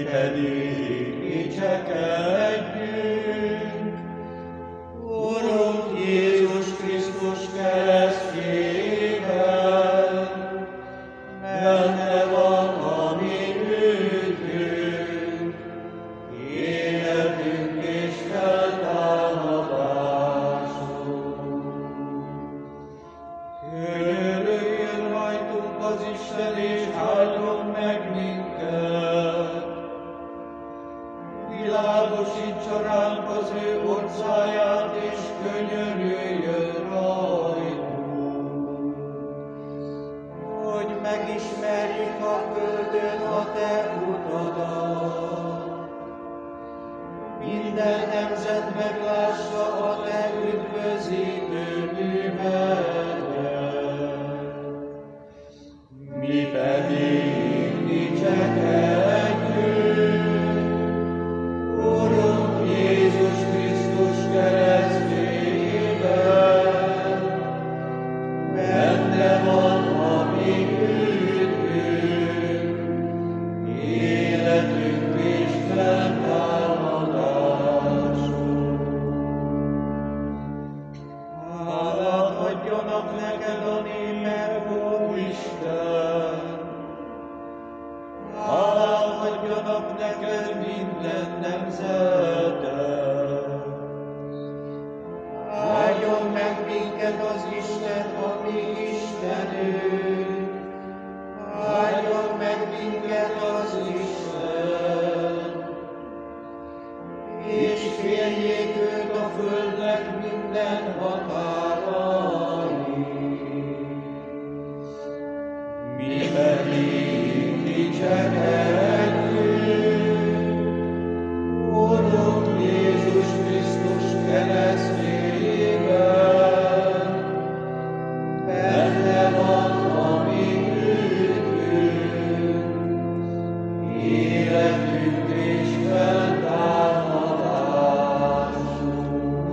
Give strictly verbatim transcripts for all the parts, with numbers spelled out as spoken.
pedig dicsekedjünk. Urunk Jézus Krisztus keresztjével, benne van a mi üdvünk, életünk és feltámadásunk. Könyörüljön rajtunk az Isten, és áldjon meg minket. Világosítsa ránk az ő orcáját, és könyörüljön rajtunk. Hogy megismerjük a földön a te utadat, minden nemzet meglássa a te üdvözítő művedet. Mi pedig dicsekedjünk, Urunk Jézus Krisztus keresztjével, benne van a mi üdvünk, életünk és feltámadásunk. Hálát adjanak neked a népek, ó Isten! Hálát adjanak neked minden nemzetek! Áldjon meg minket az Isten, a mi Istenünk! Áldjon meg minket az Isten! És férjék őt a földnek minden határai! Mi pedig dicsekedjünk, Urunk Jézus Krisztus keresztjével, benne van a mi üdvünk, életünk és feltámadásunk.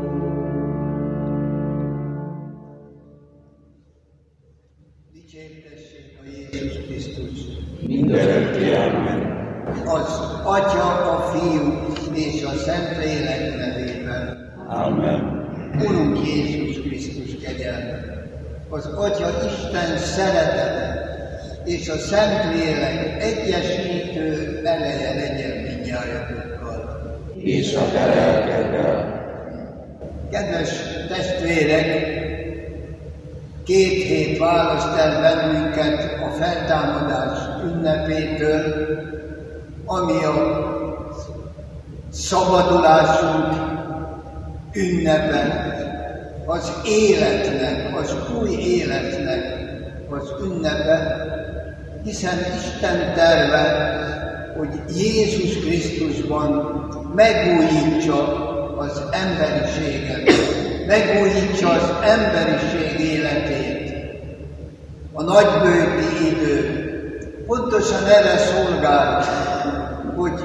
Dicsértessék a Jézus Krisztus! Mindörökké amen. Az Atya, a Fiú és a Szentlélek nevében. Amen. Urunk Jézus Krisztus kegyelme, az Atya Isten szeretete és a Szentlélek egyesítő ereje legyen mindnyájatokkal. És a te lelkeddel. Kedves testvérek, két hét választ el bennünket a feltámadás ünnepétől, ami a szabadulásunk ünnepe, az életnek, az új életnek az ünnepe, hiszen Isten terve, hogy Jézus Krisztusban megújítsa az emberiséget, megújítsa az emberiség életét. A nagybőti idő pontosan erre szolgál, hogy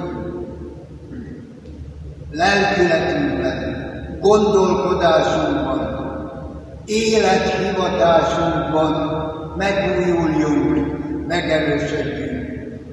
lelkületünkben, gondolkodásunkban, élethivatásunkban megújuljunk, megerősödjünk.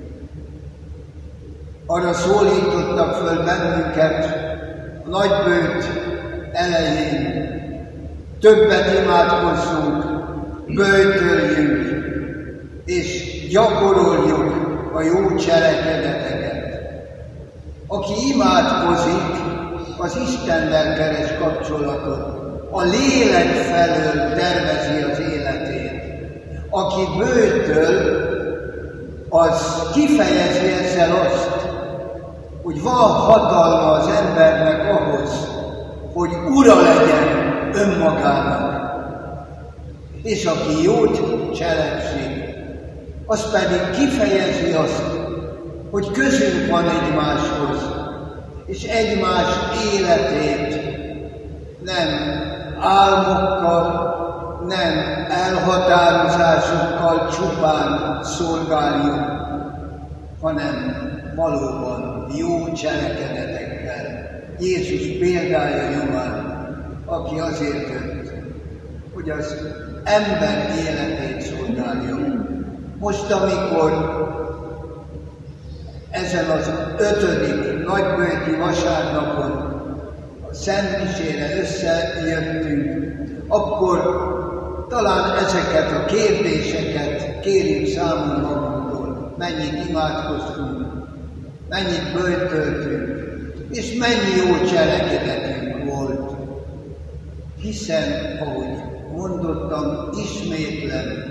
Arra szólítottak föl bennünket a nagybőt elején, többet imádkozzunk, böjtöljünk, és gyakoroljuk a jó cselekedeteket. Aki imádkozik, az Istennel keres kapcsolatot, a lélek felől tervezi az életét. Aki böjtöl, az kifejezi ezzel azt, hogy van hatalma az embernek ahhoz, hogy ura legyen önmagának. És aki jót cselekszik, az pedig kifejezi azt, hogy közünk van egymáshoz, és egymás életét nem álmokkal, nem elhatározásokkal csupán szolgáljuk, hanem valóban jó cselekedetekkel. Jézus példája nyomán, aki azért jött, hogy az ember életét szolgáljon. Most, amikor ezen az ötödik nagybőti vasárnapon a Szentmisére összejöttünk, akkor talán ezeket a kérdéseket kérjük számon magunktól, mennyit imádkoztunk, mennyit böjtöltünk, és mennyi jó cselekedetünk volt. Hiszen, ahogy mondottam, ismétlen,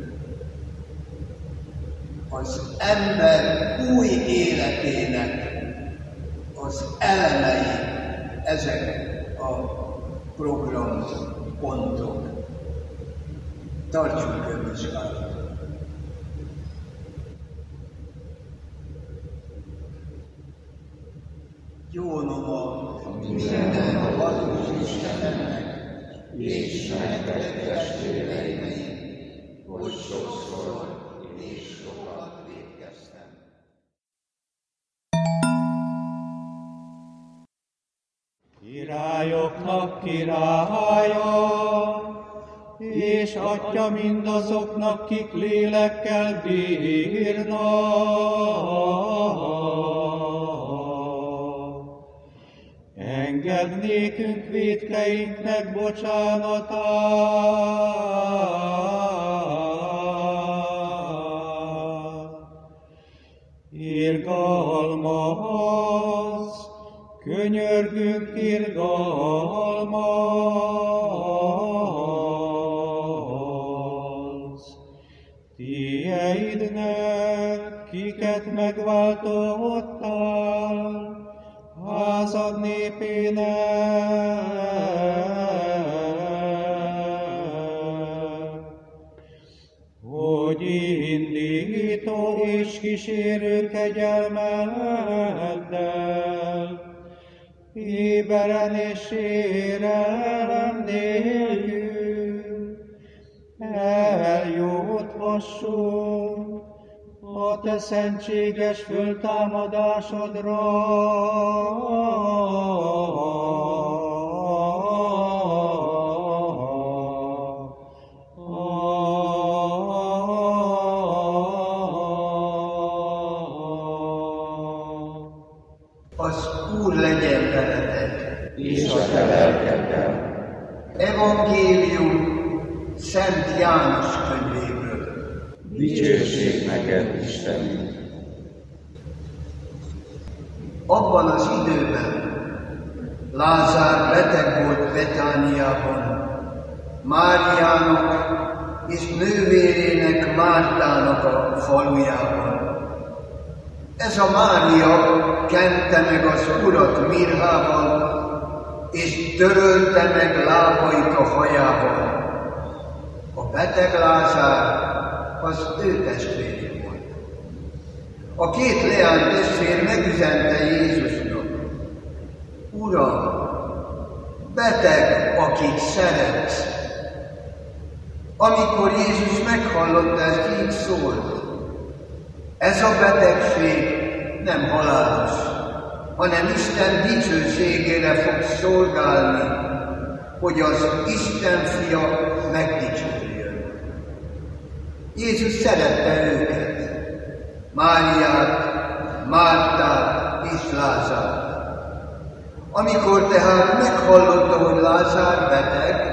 az ember új életének az elemei ezek a programpontok. Tartsunk önvizsgálatot. Jó noma minden a valós Istennek, és nektek testvéreim, hogy sokszor és sokat vétkeztem. Királyoknak királya, és Atya mindazoknak, kik lélekkel bírnak. Engedd nékünk vétkeinknek bocsánatát, irgalmaz, könyörgünk irgalmaz. Tieidnek, kiket megváltottál, házad népének, hogy indító és kísérő kegyelmeddel, éberen és sérelem nélkül eljuthassunk a te szentséges föltámadásodra. Az Úr legyen veletek, és a te lelkeddel. Evangélium Szent János könyvéből. Dicsőség neked, Istenünk! Abban az időben Lázár beteg volt Betániában, Máriának és nővérének Mártának a falujában. Ez a Mária kente meg az Urat mirhával, és törölte meg lábait a hajával. A beteg Lázár az ő testvére volt. A két leány testvér megüzente Jézusnak: Uram, beteg, akit szeretsz. Amikor Jézus meghallotta, ezt így szólt: ez a betegség nem halálos, hanem Isten dicsőségére fog szolgálni, hogy az Isten fia megdicsőjön. Jézus szerette őket, Máriát, Mártát és Lázárt. Amikor tehát meghallotta, hogy Lázár beteg,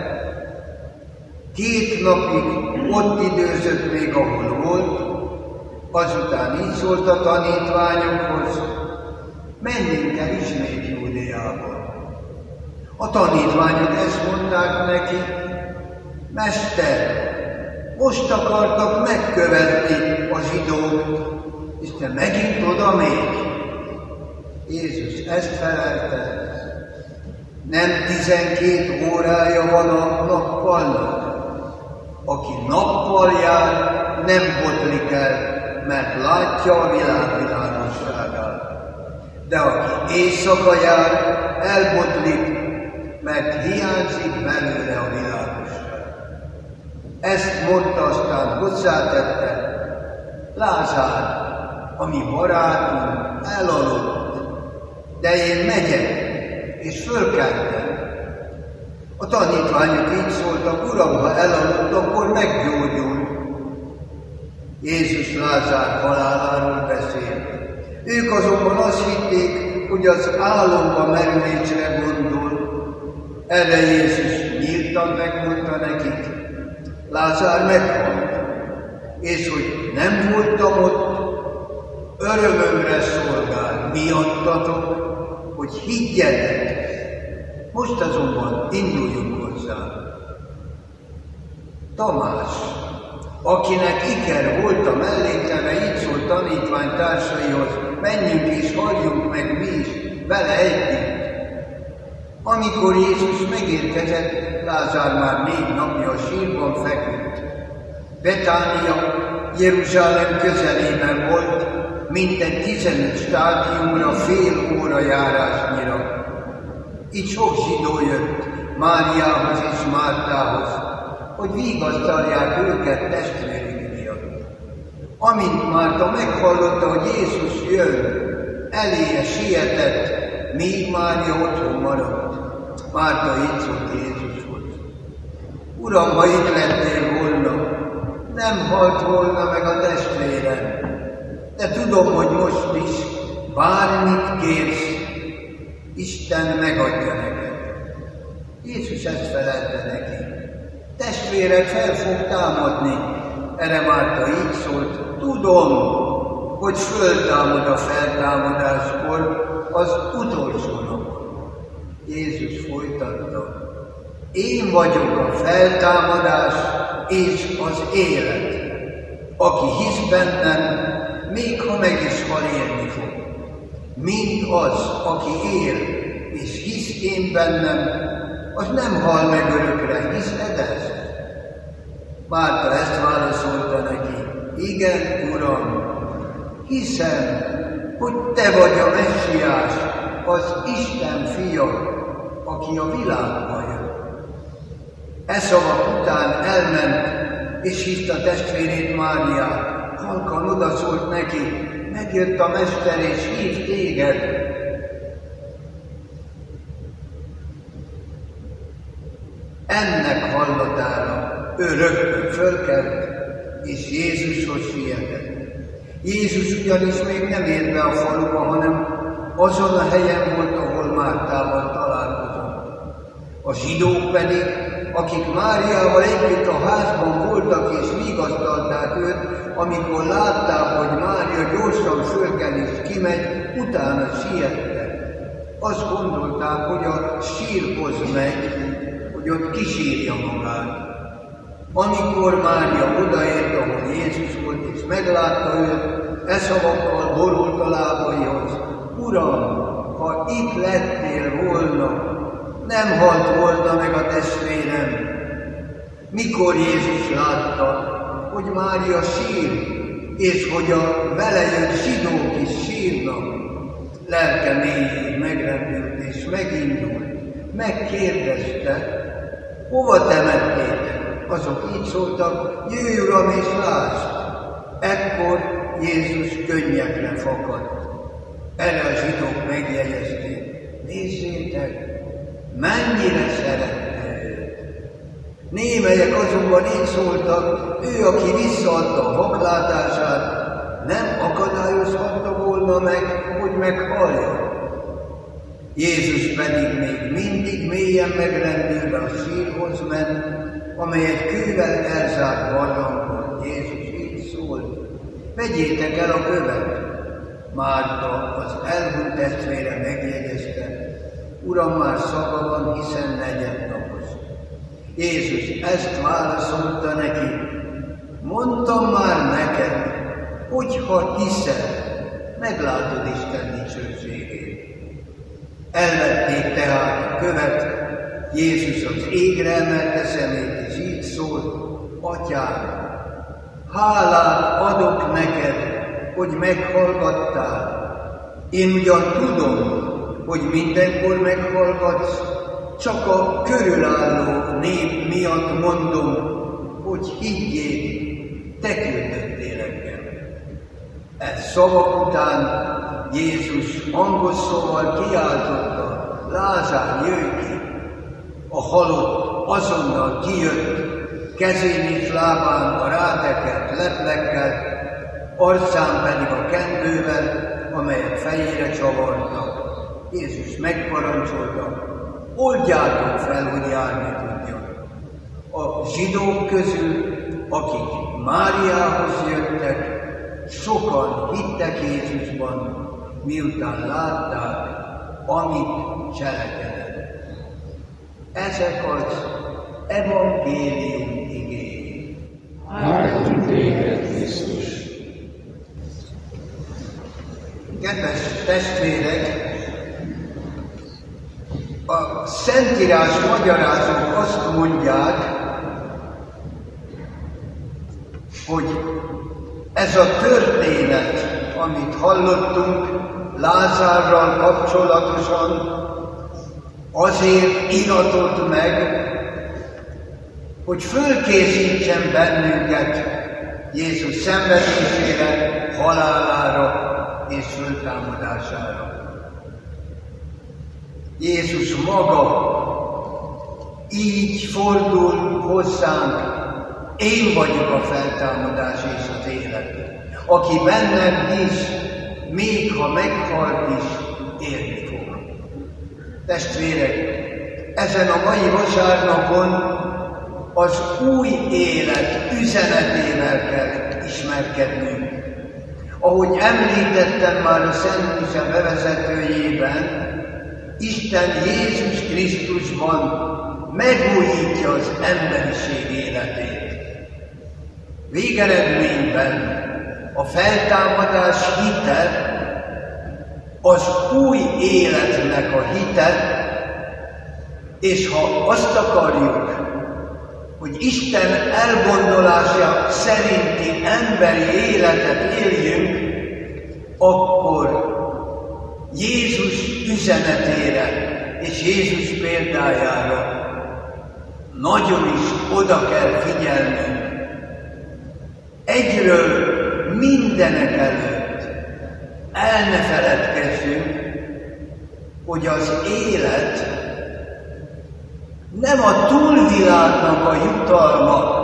két napig ott időzött még, ahol volt, azután így szólt a tanítványokhoz: menjünk el ismét Júdeába. A tanítványok ezt mondták neki: Mester, most akartak megkövetni a zsidók, és te megint oda mégy. Jézus ezt felelte: nem tizenkét órája van a nappalnak. Aki nappal jár, nem botlik el, mert látja a világ világosságát. De aki éjszaka jár, elbotlik, mert hiányzik belőle a világosság. Ezt mondta, aztán hozzátette: Lázár, a mi barátunk elaludt, de én megyek, és fölkeltem. A tanítványok így szóltak: Uram, ha elaludt, akkor meggyógyul. Jézus Lázár haláláról beszélt. Ők azonban azt hitték, hogy az álomba merülésre gondol. Erre Jézus nyíltan megmondta nekik, Lázár meghalt, és hogy nem voltam ott, örömömre szolgál miattatok, hogy higgyetek. Most azonban induljunk hozzá. Tamás, akinek iker volt a mellékleve, így szólt tanítványtársaihoz, menjünk és halljunk meg mi is vele együtt. Amikor Jézus megérkezett, Lázár már négy napja a sírban feküdt. Betánia Jeruzsálem közelében volt, mintegy tizenöt stádiumra, fél óra járásnyira. Így sok zsidó jött Máriához és Mártához, hogy vigasztalják őket testvérük miatt. Amint Márta meghallotta, hogy Jézus jön, eléje sietett, míg Mária otthon maradt. Márta így szólt Jézushoz: Uram, ha itt lettél volna, nem halt volna meg a testvérem, de tudom, hogy most is bármit kérsz, Isten megadja neked. Jézus ezt felelte neki: Testvéred fel fog támadni. Erre Márta így szólt: Tudom, hogy föltámad a feltámadáskor, az utolsó napon. Jézus folytatta: Én vagyok a feltámadás és az élet. Aki hisz bennem, még ha meg is hal, élni fog. Mind az, aki él és hisz én bennem, az nem hal meg örökre, hiszed ezt? Márta ezt válaszolta neki: Igen, Uram, hiszem, hogy te vagy a Messiás, az Isten fia, aki a világba jött. E szavak után elment, és hívta testvérét Máriát. Halkan odaszólt neki: Megjött a Mester, és hív téged. Ennek hallatára ő rögtön fölkelt, és Jézushoz sietett. Jézus ugyanis még nem ért be a faluba, hanem azon a helyen volt, ahol Mártával találkozott. A zsidók pedig, akik Máriával együtt a házban voltak és vigasztalták őt, amikor látták, hogy Mária gyorsan fölkel és kimegy, utána siettek. Azt gondolták, hogy a sírhoz megy, hogy ott kisírja magát. Amikor Mária odaért, ahol Jézus volt, és meglátta őt, e szavakkal borult a lábaihoz: Uram, ha itt lettél volna, nem halt volna meg a testvérem. Mikor Jézus látta, hogy Mária sír, és hogy a vele jött zsidók is sírnak, lelke mélyén megrendült és megindult. Megkérdezte: Hova temettétek? Azok így szóltak: Jöjj, Uram, és lásd! Ekkor Jézus könnyekre fakadt. Erre a zsidók megjegyezték: Nézzétek, mennyire szerette őt! Némelyek azonban így szóltak: Ő, aki visszaadta a vaklátását, nem akadályozhatta volna meg, hogy meghalljon. Jézus pedig még mindig mélyen megrendülve a sírhoz ment, amely egy kővel elzárt barlang volt. Jézus így szólt: Vegyétek el a követ! Márta, az elhunyt testvére megjegyezte: Uram, már szaga van, hiszen negyednapos. Jézus ezt válaszolta neki: Mondtam már neked, hogy ha hiszel, meglátod Isten dicsőségét. Elvették tehát a követ, Jézus az égre emelte szemét, és így szólt: Atyám, hálát adok neked, hogy meghallgattál. Én ugyan tudom, hogy mindenkor meghallgatsz, csak a körülálló nép miatt mondom, hogy higgyék, te küldöttél engem. E szavak után Jézus hangos szóval kiáltotta: Lázár, jöjj ki! A halott azonnal kijött, kezén és lábán a rátekert leplekkel, arcán pedig a kendővel, amelyet fejére csavartak. Jézus megparancsolta, oldjátok fel, hogy járni tudjon. A zsidók közül, akik Máriához jöttek, sokan hittek Jézusban, miután látták, amit cselekedett. Ezek az evangélium igény. Áldunk téged, Krisztus! Kedves testvérek, a Szentírás magyarázók azt mondják, hogy ez a történet, amit hallottunk Lázárral kapcsolatosan, azért iratott meg, hogy fölkészítsen bennünket Jézus szenvedésére, halálára és föltámadására. Jézus maga így fordul hozzánk, én vagyok a feltámadás és az élet. Aki bennem is, még ha meghalt is, élni fog. Testvérek, ezen a mai vasárnapon az új élet üzenetével kell ismerkednünk. Ahogy említettem már a Szent Mise bevezetőjében, Isten Jézus Krisztusban megújítja az emberiség életét. Végeredményben a feltámadás hite az új életnek a hite, és ha azt akarjuk, hogy Isten elgondolása szerinti emberi életet éljünk, akkor Jézus üzenetére és Jézus példájára nagyon is oda kell figyelnünk. Egyről mindenek előtt el ne feledkezzünk, hogy az élet nem a túlvilágnak a jutalma.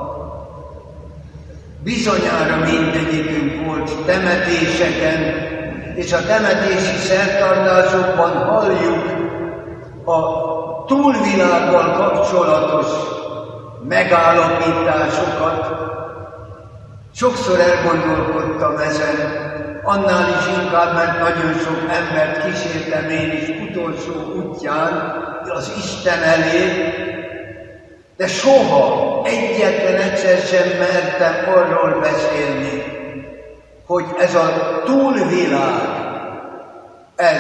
Bizonyára mindegyikünk volt temetéseken, és a temetési szertartásokban halljuk a túlvilággal kapcsolatos megállapításokat. Sokszor elgondolkodtam ezen, annál is inkább, mert nagyon sok embert kísértem én is utolsó útján az Isten elé, de soha egyetlen egyszer sem mertem arról beszélni, hogy ez a túlvilág, ez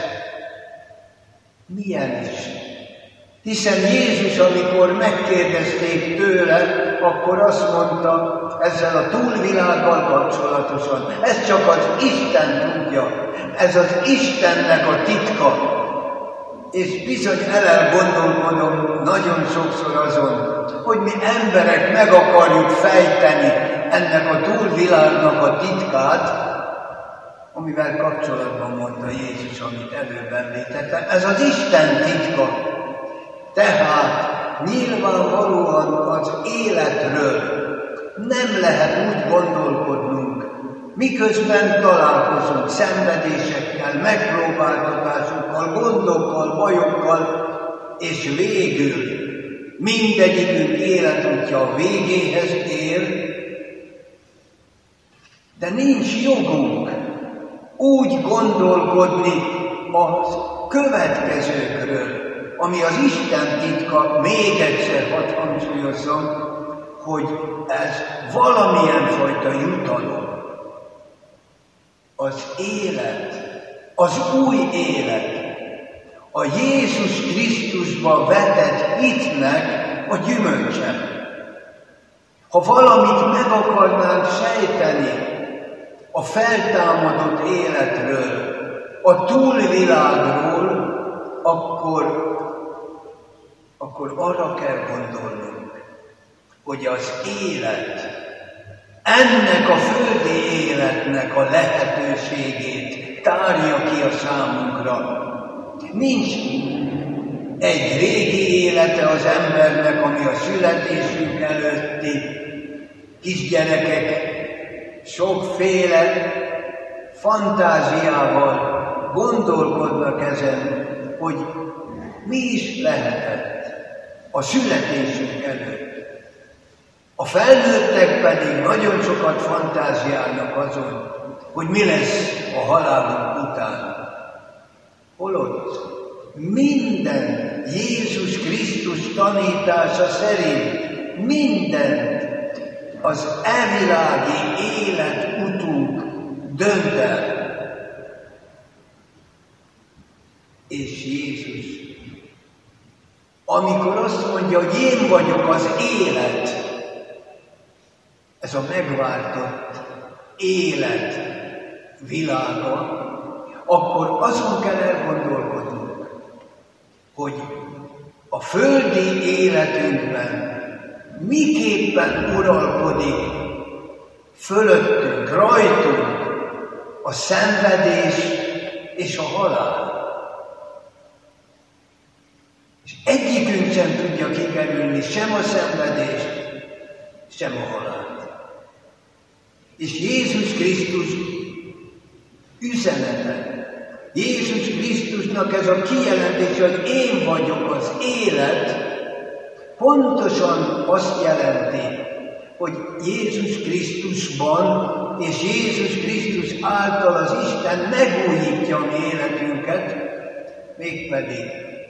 milyen is. Hiszen Jézus, amikor megkérdezték tőle, akkor azt mondta ezzel a túlvilággal kapcsolatosan, ez csak az Isten tudja, ez az Istennek a titka. És bizony elgondolkodom nagyon sokszor azon, hogy mi emberek meg akarjuk fejteni ennek a túlvilágnak a titkát, amivel kapcsolatban mondta Jézus, amit előbb említettem. Ez az Isten titka. Tehát nyilvánvalóan az életről nem lehet úgy gondolkodnunk, miközben találkozunk szenvedésekkel, megpróbáltatásokkal, gondokkal, bajokkal, és végül mindegyikünk életútja a végéhez ér, de nincs jogunk úgy gondolkodni a következőkről, ami az Isten titka, még egyszer hadd hangsúlyozzam, hogy ez valamilyen fajta jutalom. Az élet, az új élet, a Jézus Krisztusba vetett hitnek a gyümölcse. Ha valamit meg akarnánk sejteni a feltámadott életről, a túlvilágról, akkor, akkor arra kell gondolnunk, hogy az élet, ennek a földi életnek a lehetőségét tárja ki a számunkra. Nincs egy régi élete az embernek, ami a születésünk előtti kisgyerekek sokféle fantáziával gondolkodnak ezen, hogy mi is lehetett a születésünk előtt. A felnőttek pedig nagyon sokat fantáziálnak azon, hogy mi lesz a halálunk után. Holott minden Jézus Krisztus tanítása szerint mindent az elvilági élet utunk dönt el. És Jézus, amikor azt mondja, hogy én vagyok az élet, ez a megváltott élet világa, akkor azon kell elgondolkodnunk, hogy a földi életünkben miképpen uralkodik fölöttünk, rajtunk a szenvedés és a halál. És egyikünk sem tudja kikerülni sem a szenvedést, sem a halált. És Jézus Krisztus üzenete, Jézus Krisztusnak ez a kijelentés, hogy én vagyok az élet, pontosan azt jelenti, hogy Jézus Krisztusban és Jézus Krisztus által az Isten megújítja a mi életünket, mégpedig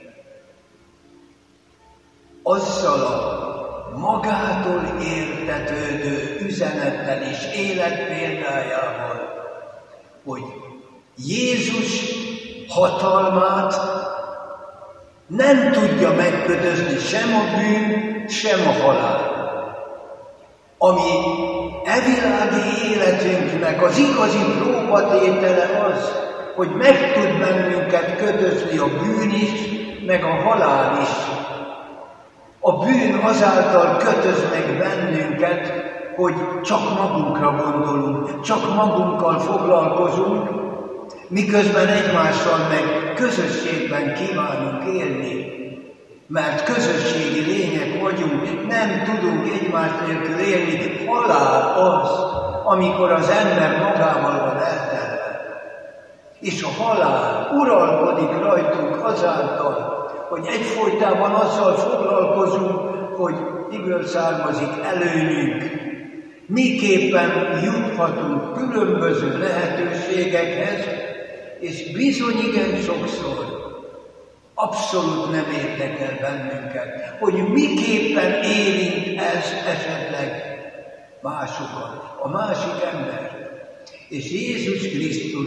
azzal a magától értetődő üzenettel és életpéldájával, hogy Jézus hatalmát nem tudja megkötözni sem a bűn, sem a halál. Ami evilági életünknek az igazi próbatétele az, hogy meg tud bennünket kötözni a bűn is, meg a halál is. A bűn azáltal kötöz meg bennünket, hogy csak magunkra gondolunk, csak magunkkal foglalkozunk, miközben egymással meg közösségben kívánunk élni. Mert közösségi lények vagyunk, nem tudunk egymás nélkül élni. Halál az, amikor az ember magával van eltelve. És a halál uralkodik rajtunk azáltal, hogy egyfolytában azzal foglalkozunk, hogy miből származik előnyünk, miképpen juthatunk különböző lehetőségekhez, és bizony igen sokszor abszolút nem érdekel bennünket, hogy miképpen érint ez esetleg másokat, a másik embert. És Jézus Krisztus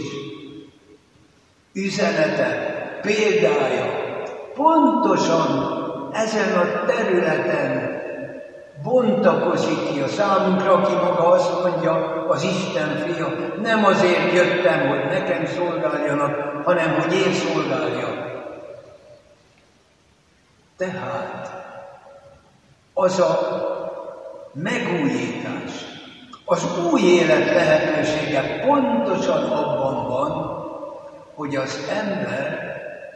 üzenete, példája pontosan ezen a területen bontakozik ki a számunkra, aki maga azt mondja, az Isten fia, nem azért jöttem, hogy nekem szolgáljanak, hanem hogy én szolgáljak. Tehát az a megújítás, az új élet lehetősége pontosan abban van, hogy az ember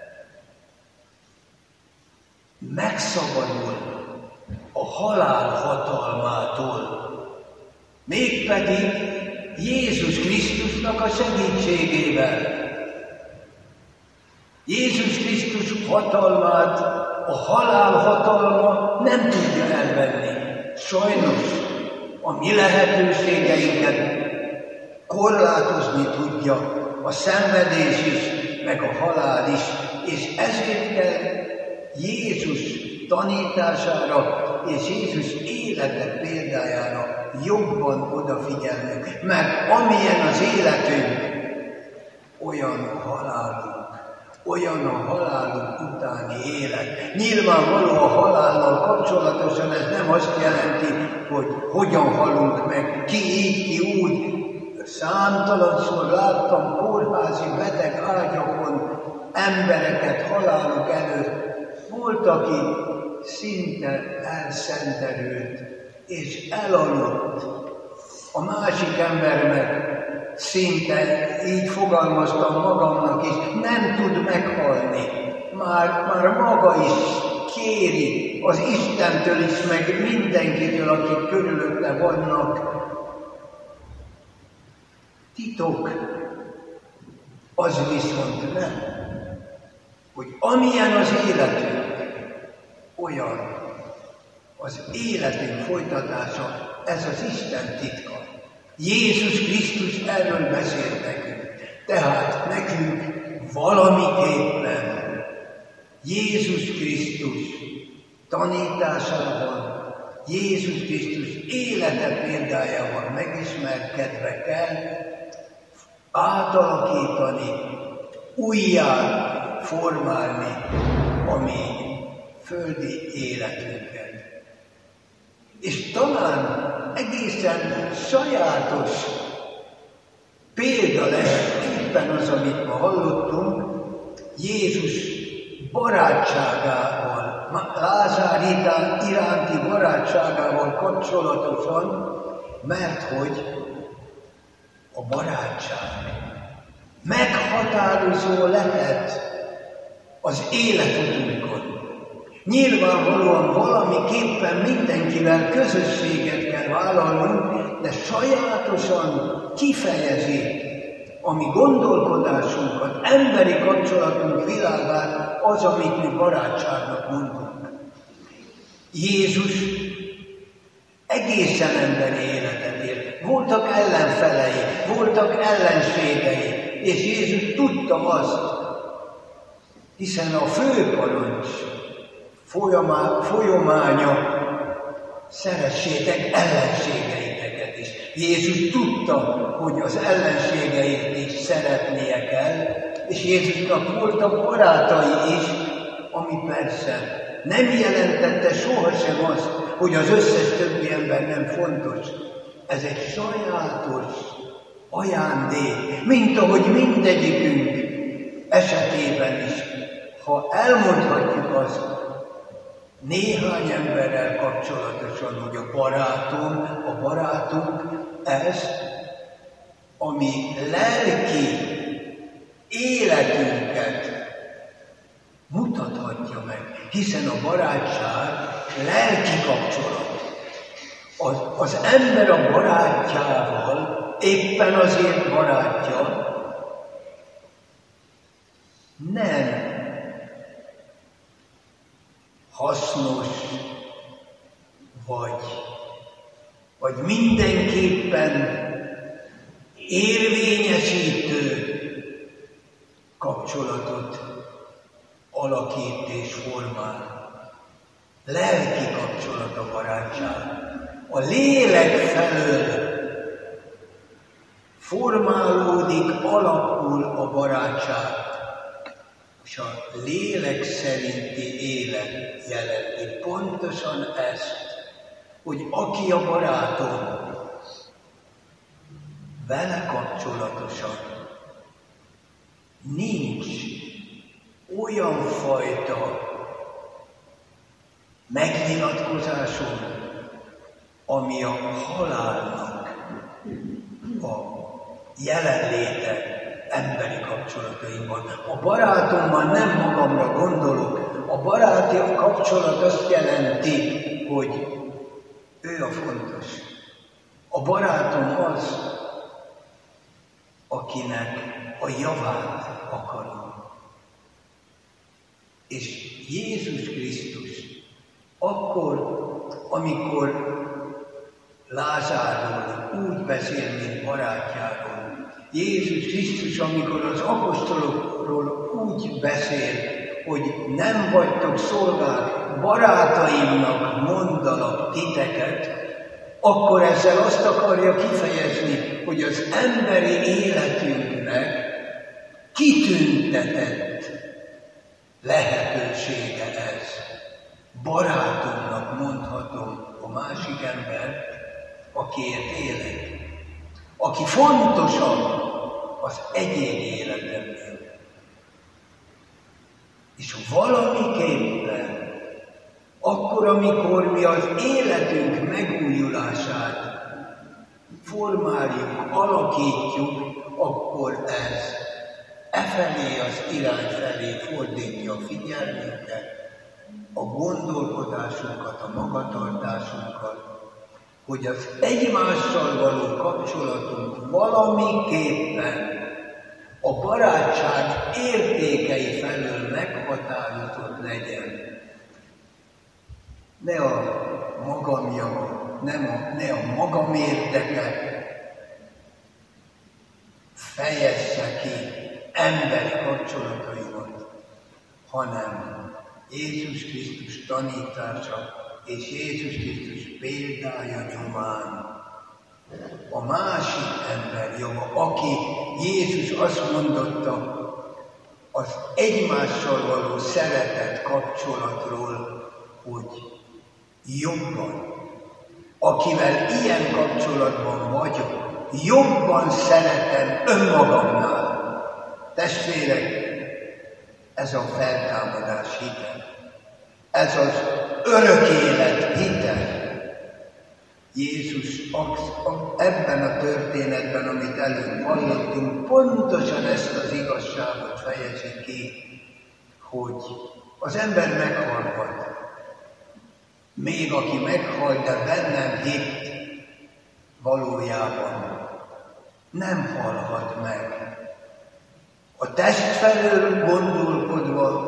megszabadul a halál hatalmától, mégpedig Jézus Krisztusnak a segítségével. Jézus Krisztus hatalmát a halál hatalma nem tudja elvenni. Sajnos a mi lehetőségeinket korlátozni tudja a szenvedés is, meg a halál is, és ezért kell Jézus tanítására és Jézus élete példájára jobban odafigyelnünk, mert amilyen az életünk, olyan a halálunk, olyan a halálunk utáni élet. Nyilvánvaló a halállal kapcsolatosan ez nem azt jelenti, hogy hogyan halunk meg, ki így, ki úgy. Számtalanszor láttam kórházi beteg ágyakon embereket haláluk előtt. Volt, aki szinte elszenderült és elaludt. A másik ember meg szinte, így fogalmaztam magamnak is, nem tud meghalni. Már, már maga is kéri az Istentől is, meg mindenkitől, akik körülötte vannak. Titok, Az viszont nem, hogy amilyen az életünk, olyan az életünk folytatása, ez az Isten titka. Jézus Krisztus erről beszélt nekünk. Tehát nekünk valamiképpen Jézus Krisztus tanításával, Jézus Krisztus élete példájával megismerkedve kell átalakítani, újjá formálni a mi földi életünket. És talán egészen sajátos példa lehet éppen az, amit ma hallottunk, Jézus barátságával, Lázár iránti barátságával kapcsolatosan, mert hogy a barátság meghatározó lehet az életutunkon. Nyilvánvalóan valamiképpen mindenkivel közösséget kell vállalnunk, de sajátosan kifejezi a mi gondolkodásunkat, emberi kapcsolatunk világát az, amit mi barátságnak mondunk. Jézus egészen emberi életet élt. Voltak ellenfelei, voltak ellenségei, és Jézus tudta azt, hiszen a főparancs folyamá, folyamánya, szeressétek ellenségeiteket is. Jézus tudta, hogy az ellenségeit is szeretnie kell, és Jézusnak voltak barátai is, ami persze nem jelentette sohasem azt, hogy az összes többi ember nem fontos. Ez egy sajátos ajándék, mint ahogy mindegyikünk esetében is. Ha elmondhatjuk azt néhány emberrel kapcsolatosan, hogy a barátom, a barátunk ez, ami lelki életünket mutathatja meg, hiszen a barátság lelki kapcsolat. Az, az ember a barátjával éppen azért barátja, nem hasznos, vagy, vagy mindenképpen érvényesítő kapcsolatot alakít és formál. Lelki kapcsolat a barátság. A lélek felől formálódik, alakul a barátság. És a lélek szerinti élet jelenti pontosan ezt, hogy aki a barátom, vele kapcsolatosan nincs olyan fajta megnyilatkozásom, ami a halálnak a jelenléte emberi kapcsolatainkban. A barátommal nem magamra gondolok. A baráti kapcsolat azt jelenti, hogy ő a fontos. A barátom az, akinek a javát akarom. És Jézus Krisztus akkor, amikor Lázárról úgy beszél, mint barátjáról, Jézus Krisztus, amikor az apostolokról úgy beszél, hogy nem vagytok szolgák, barátaimnak mondalak titeket, akkor ezzel azt akarja kifejezni, hogy az emberi életünknek kitüntetett lehetősége ez. Barátomnak mondhatom a másik embert, akiért élek, aki fontosabb az egyéni életemnél. És valamiképpen, akkor, amikor mi az életünk megújulását formáljuk, alakítjuk, akkor ez efelé az irány felé fordítja a figyelmünket, a gondolkodásunkat, a magatartásunkat, hogy az egymással való kapcsolatunk valamiképpen a barátság értékei felől meghatározott legyen. Ne a magam java, nem a, ne a magam érdeke fejezze ki emberi kapcsolataimat, hanem Jézus Krisztus tanítása és Jézus Krisztus példája nyomán a másik ember joga, aki Jézus azt mondotta az egymással való szeretet kapcsolatról, hogy jobban, akivel ilyen kapcsolatban vagyok, jobban szeretem önmagamnál. Testvérek, ez a feltámadás hite, ez az örök élet hite. Jézus ebben a történetben, amit előbb hallottunk, pontosan ezt az igazságot fejezi ki, hogy az ember meghalhat. Még aki meghal, de bennem hitt, valójában nem halhat meg. A test felől gondolkodva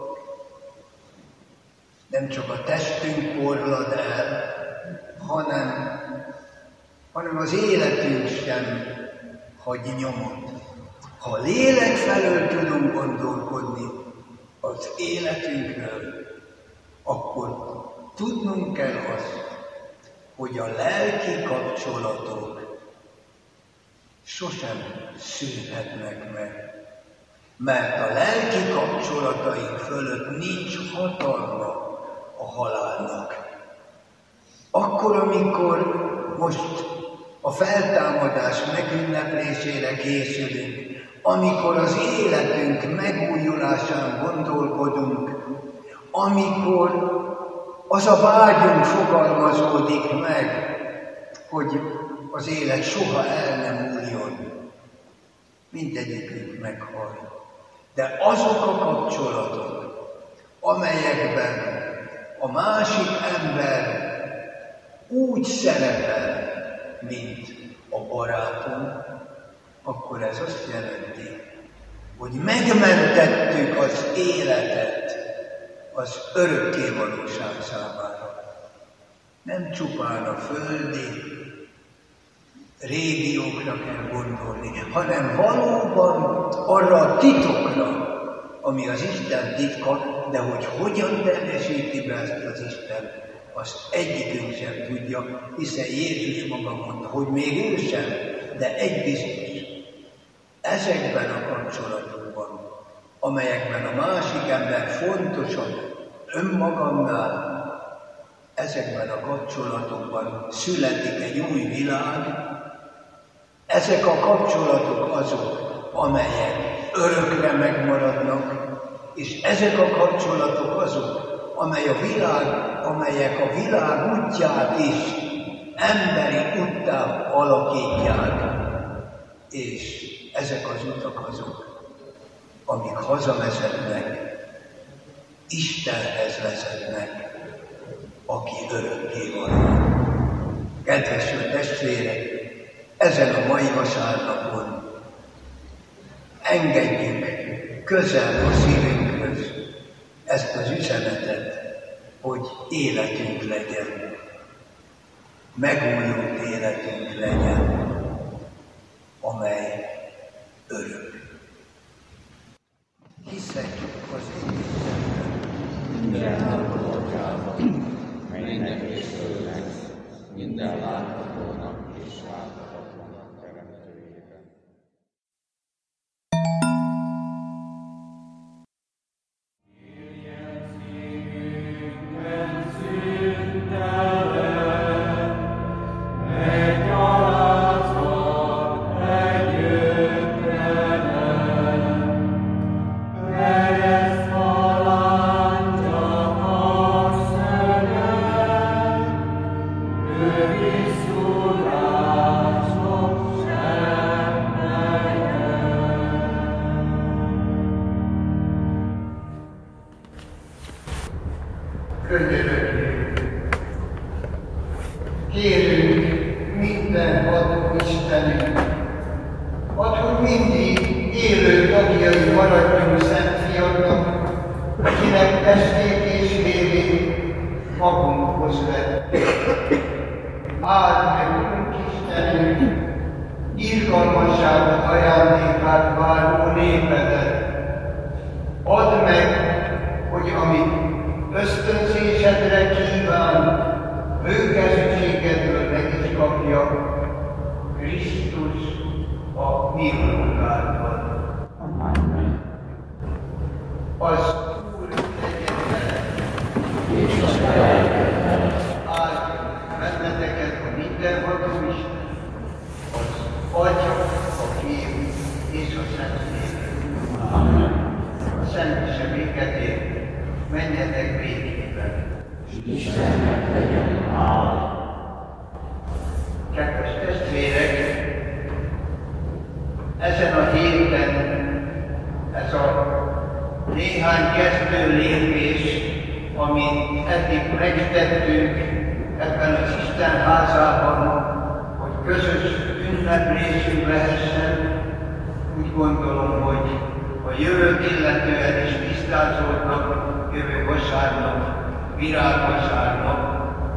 nem csak a testünk porlad el, hanem, hanem az életünk sem hagy nyomot. Ha a lélek felől tudunk gondolkodni az életünkről, akkor tudnunk kell azt, hogy a lelki kapcsolatok sosem szűnhetnek meg. Mert a lelki kapcsolataink fölött nincs hatalma a halálnak. Akkor, amikor most a feltámadás megünneplésére készülünk, amikor az életünk megújulásán gondolkodunk, amikor az a vágyunk fogalmazódik meg, hogy az élet soha el nem múljon, mindegyikünk meghal. De azok a kapcsolatok, amelyekben a másik ember úgy szerepel, mint a barátom, akkor ez azt jelenti, hogy megmentettük az életet az örökké valóság számára. Nem csupán a földi régiókra kell gondolni, hanem valóban arra a titokra, ami az Isten titka, de hogy hogyan teljesíti be ezt az Isten, azt egyikünk sem tudja, hiszen Jézus maga mondta, hogy még ő sem, de egy biztos. Ezekben a kapcsolatokban, amelyekben a másik ember fontosabb önmagamnál, ezekben a kapcsolatokban születik egy új világ. Ezek a kapcsolatok azok, amelyek örökre megmaradnak, és ezek a kapcsolatok azok, amely a világ, amelyek a világ útját is emberi úttá alakítják. És ezek az utak azok, amik hazavezetnek, Istenhez vezetnek, aki örökké való. Kedves testvérek, ezen a mai vasárnapon engedjük közel a szívünkhöz ezt az üzenetet, hogy életünk legyen, megújult életünk legyen, amely örök. Hiszek az én minden napolókában, mennek és földnek, minden láthatónak és láthatatlanak teremtőjében. Könyörögjünk. Kérünk mindenható Istenünk, add, hogy mindig élő maghoz vett. Áld meg, Urunk Istenünk, irgalmasságot ajándékát váró népedet. Add meg, hogy amit ösztönzésedre kíván, bőkezűségedből meg is kapja Krisztus a mi Urunk által. Amen. Az Úr legyen veled, És az elkezdett. áldjon benneteket a mindenható Isten, az Atya, a Fiú és a Szentlélek. Amen. A Szent Mise béketét, menjetek békében. Istennek legyen hála. Kedves testvérek, ezen a héten ez a néhány kezdő lépés, amit eddig megtettünk ebben az Isten házában, hogy közös ünneplésünk lehessen, úgy gondolom, hogy a jövőt illetően is tisztázódnak jövő vasárnap, virágvasárnap.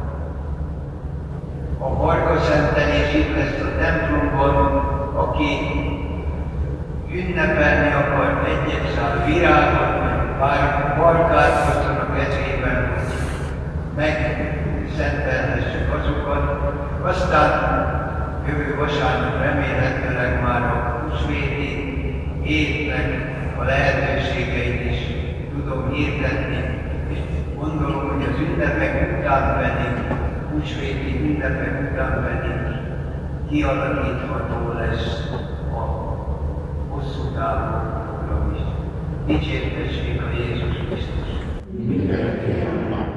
A Varga Szenten is itt lesz a templomban, aki ünnepelni akar egy-egy szál virágot, pár barkát hozzon a kezében, hogy megszentelhessük azokat. Aztán jövő vasárnap remélhetőleg már a húsvéti évnek a lehetőségeit is tudom hirdetni, és gondolom, hogy az ünnepek után pedig, húsvéti ünnepek után pedig kialakítható lesz a hosszú távú program is. Dicsértessék a Jézus Krisztus! Mindenki